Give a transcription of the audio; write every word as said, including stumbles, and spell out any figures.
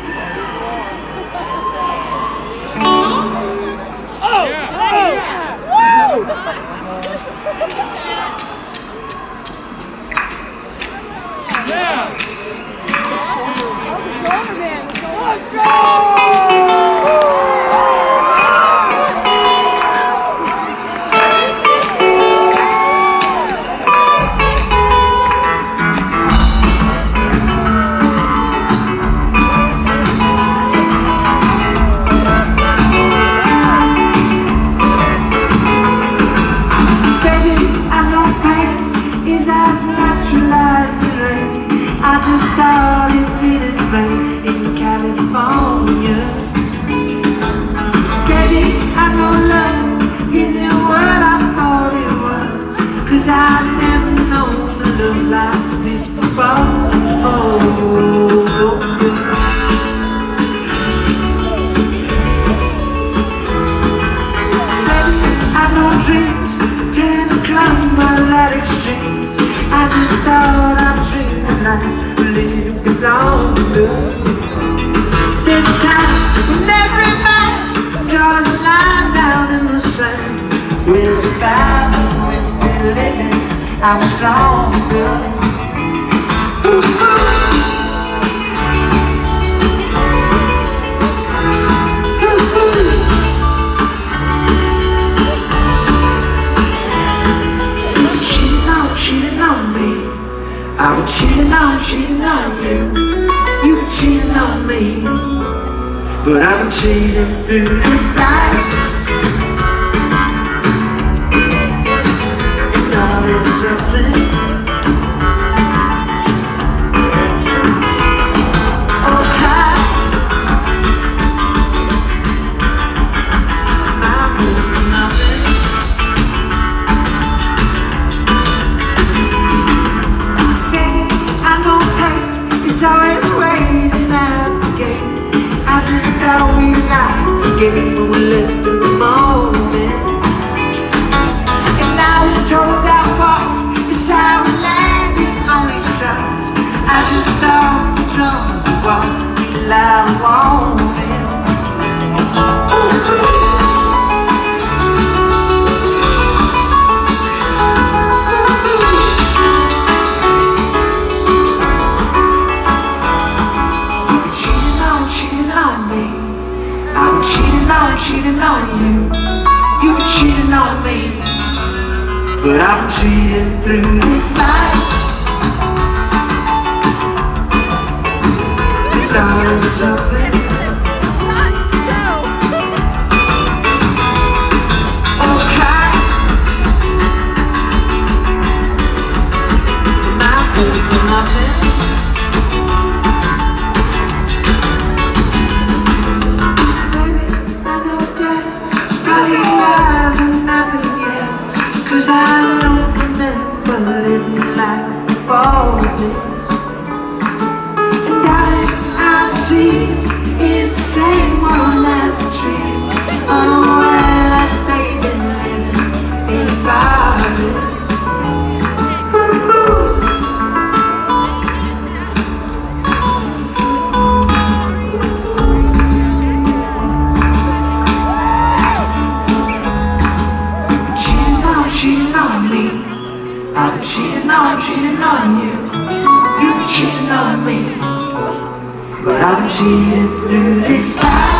Oh! Yeah. Oh! Woo! Yeah. Let's go! I just thought it didn't rain in California. Baby, I know love isn't what I thought it was, 'cause I've never known a love like this before. Oh, baby, I know dreams tend to crumble at extremes. I just thought I'd dream the night a little bit longer. There's a time when every man draws a line down in the sand. We're surviving, we're still living, I'm stronger. Ooh, ooh. I was cheating on, cheating on you. You were cheating on me. But I've been cheating through this life. And all of the suffering. Oh, cry. I'm good for nothing. It's always waiting at the gate. I just thought we'd not forget when we left in the moment. And I was told that walk is how we landed on these drums. I just thought the drums would walk me loud and wanted. Ooh, ooh. I'm cheating on, cheating on you. You been cheating on me. But I've been cheating through this life. With all of the suffering. Oh, cry. I'm not good for nothing. Cause I don't remember living life before this. And darling, our disease is the same one as the trees, unaware that they've been living in a forest. Cheating on me, I've been cheating on, cheating on you. You've been cheating on me, but I've been cheating through this life.